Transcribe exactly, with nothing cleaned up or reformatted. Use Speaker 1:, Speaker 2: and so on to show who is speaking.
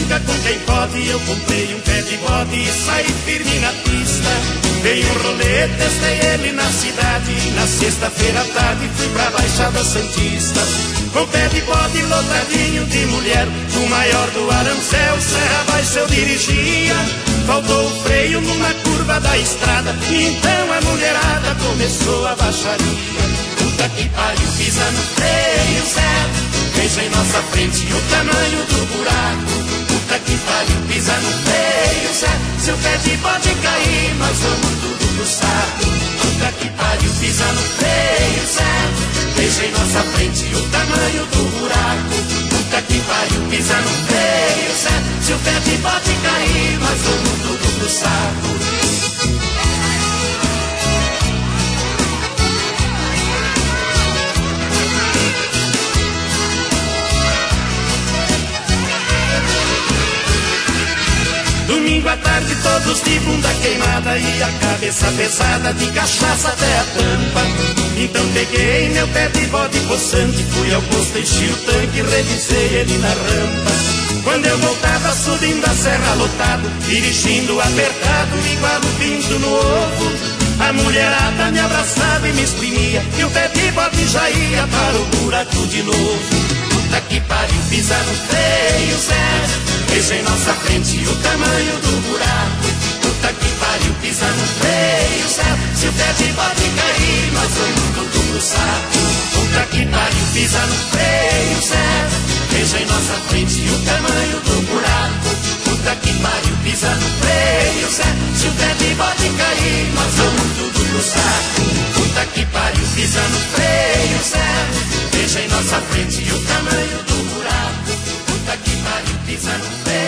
Speaker 1: brinca com quem pode. Eu comprei um pé de bode e saí firme na pista. Dei um rolê, testei ele na cidade. Na sexta-feira à tarde fui pra Baixada Santista. Com pé de bode lotadinho de mulher, o maior do arancel, serra abaixo eu dirigia. Faltou o freio numa curva da estrada, e então a mulherada começou a baixaria. Puta que pariu, pisa no freio, Zé. Veja em nossa frente o tamanho do buraco. Puta que pariu, pisa no freio, Zé. Se o pé de bode cair, nós vamos tudo pro saco. Puta que pariu, pisa no freio, Zé. Veja em nossa frente o tamanho do buraco. Puta que pariu, pisa no freio, Zé. Se o pé de bode cair, nós vamos tudo pro saco. Domingo à tarde todos de bunda queimada e a cabeça pesada de cachaça até a tampa. Então peguei meu pé de bode poçante, fui ao posto, enchi o tanque, revisei ele na rampa. Quando eu voltava subindo a serra lotado, dirigindo apertado igual o pinto no ovo, a mulherada me abraçava e me exprimia, e o pé de bode já ia para o buraco de novo. Puta que pariu, pisa no freio, Zé. Veja em nossa frente o tamanho do buraco. Puta que pariu, pisa no freio, Zé. Se o pé de bode cair, nós vamos tudo pro saco. Puta que pariu, pisa no freio, Zé. Veja em nossa frente o tamanho do buraco. Puta que pariu, pisa no freio, Zé. Se o pé de bode cair, nós vamos tudo pro saco. Puta que pariu, pisa no freio, Zé. Veja em nossa frente o tamanho do buraco. Puta que pariu, pisa no freio.